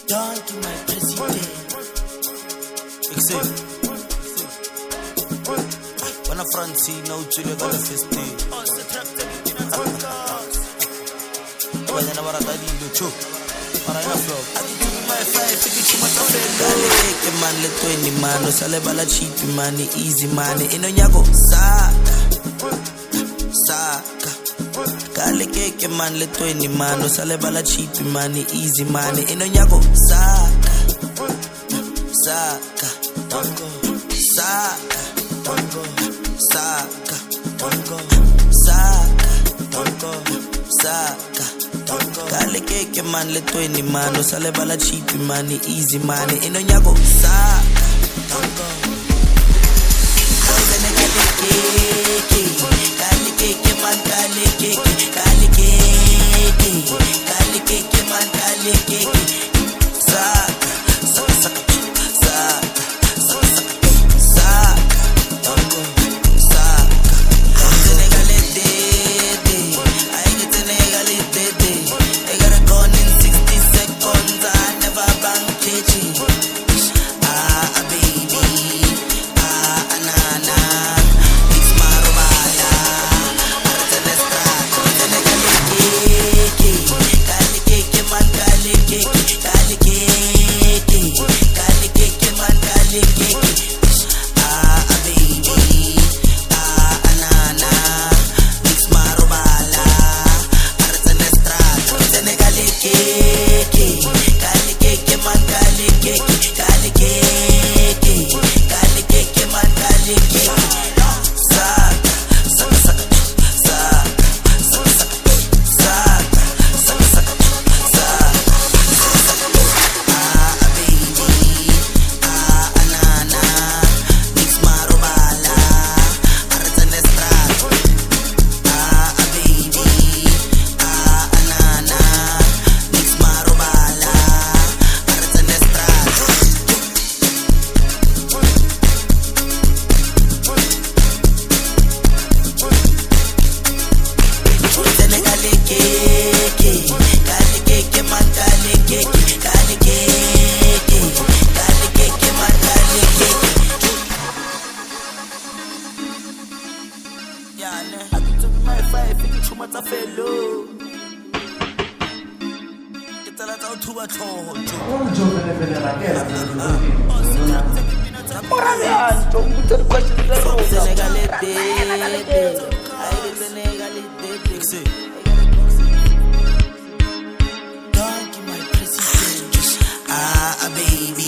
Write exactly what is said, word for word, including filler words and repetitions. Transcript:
Donkey, my president. Except when a Francine out to the gala festi. When I was at the choke, but I have vlog. My five fifty too much of it. Man, let twenty man, no salabala cheap money, easy money. In Onyago, Saka, Saka. Kale keke man, let twenty man, no salabala cheap money, easy money. In Onyago, Saka, Saka, Tongo, Saka, Tongo, Saka, Tongo, Saka, Tongo, Saka. Kale keke man, let twenty man, no salabala cheap money, easy money. In Onyago, Saka, Tongo. Kale keke, kale keke man, kale keke, kale keke, kale keke man, kale keke. Saka, saka, saka, saka, saka, saka, Tongo, Saka. Kale kale dede, I get the negale dede. I got a gun in sixty seconds, I never bang kitchen. Ah, baby, ah, nana, it's my robala. Artenestra, kale keke, kale keke man, kale keke, kale keke, kale keke man, kale keke. Ah, baby, ah, nana, it's my robala. Artenestra, kale keke, kale keke man, kale keke, kale keke, kale keke man, kale keke. Saka, saka, saka, saka, saka, saka, saka, saka, saka. Ah, baby, ah, nana, mix marobala, Artenestra. Ah, baby, ah, nana, mix marobala, Artenestra. Kale keke, kale keke man, kale keke, kale keke, kale keke man, kale keke. Yeah, ne. I took my five, fifty too much of fellow. Get a lot of two at all. Ah, baby.